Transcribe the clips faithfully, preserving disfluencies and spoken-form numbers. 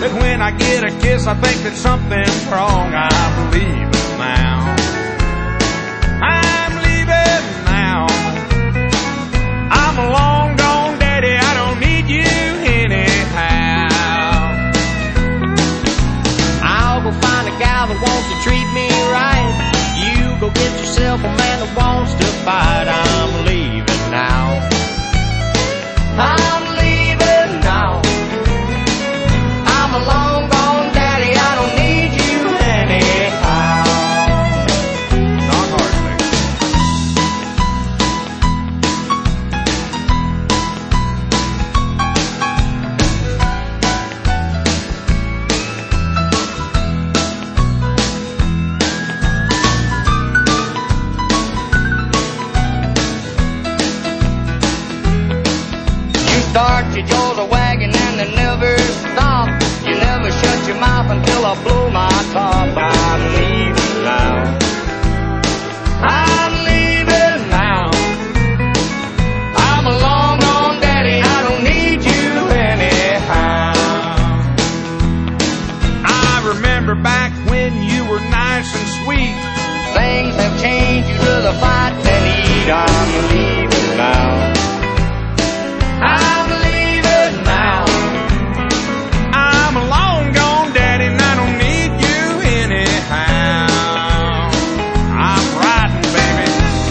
But when I get a kiss, I think that something's wrong. I'm leaving now. I'm leaving now. I'm a long gone daddy, I don't need you anyhow. I'll go find a gal that wants to treat me right. You go get yourself a man that wants to fight. I'm leaving now. I'm leaving now. I'm a long gone daddy, I don't need you anyhow. Not hard, baby. You start your jaws a wagging and they never stop. You never shut your mouth until I blow my top. I'm leaving now. I'm leaving now. I'm a long gone daddy, I don't need you anyhow. I remember back when you were nice and sweet. Things have changed, you rather fight than eat. I'm leaving now. I'm leaving now. I'm a long gone daddy and I don't need you anyhow. I'm riding, baby.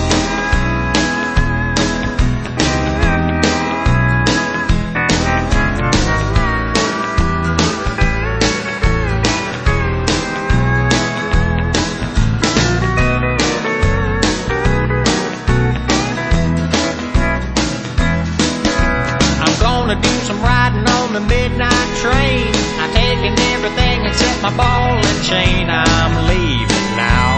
I'm gonna do some riding on the midnight train. I'm taking everything except my ball and chain. I'm leaving now.